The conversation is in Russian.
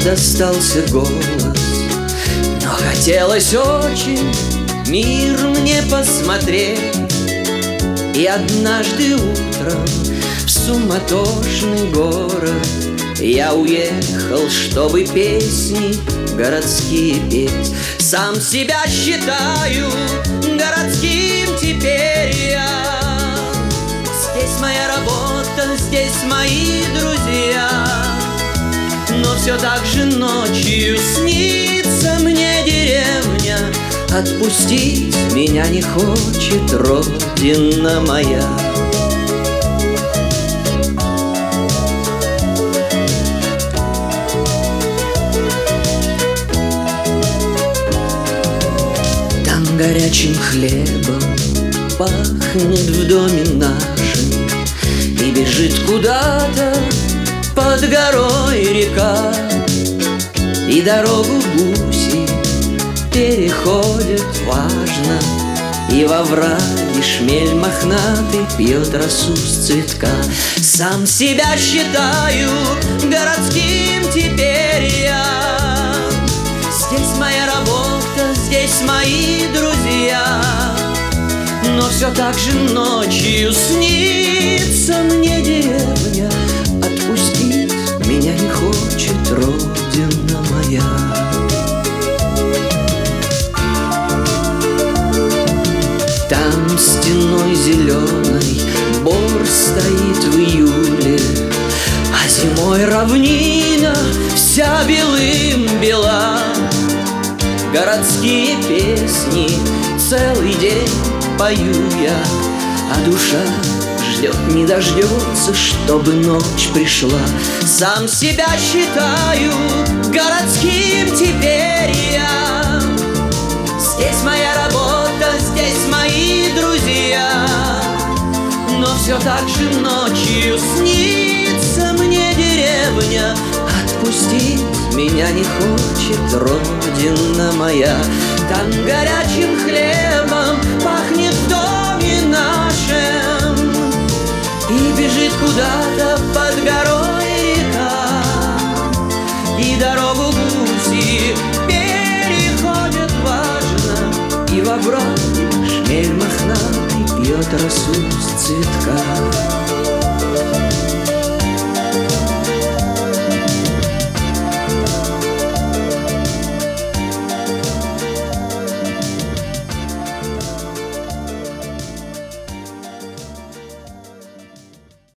остался голос, но хотелось очень мир мне посмотреть. И однажды утром в суматошный город я уехал, чтобы песни городские петь. Сам себя считаю городским теперь я. Здесь моя работа, здесь мои друзья, но все так же ночью снится мне деревня. Отпустить меня не хочет родина моя. Там горячим хлебом пахнет в доме нашем, и бежит куда-то под горой река, и дорогу гуси переходят важно, и во враге шмель мохнатый пьет росу с цветка. Сам себя считаю городским теперь я. Здесь моя работа, здесь мои друзья, но все так же ночью снится мне деревня. Отпустить меня не хочет родина моя. Там стеной зеленой бор стоит в июле, а зимой равнина вся белым бела. Городские песни целый день пою я, а душа ждет, не дождется, чтобы ночь пришла. Сам себя считаю городским теперь я. Здесь моя работа, здесь мои друзья, но все так же ночью снится мне деревня. Отпустить меня не хочет родина моя. Там горячим хлебом пахнет в доме нашем, и бежит куда-то под горой река, и дорогу гуси переходят важно, и во враге шмель мохнатый пьет росу с цветка.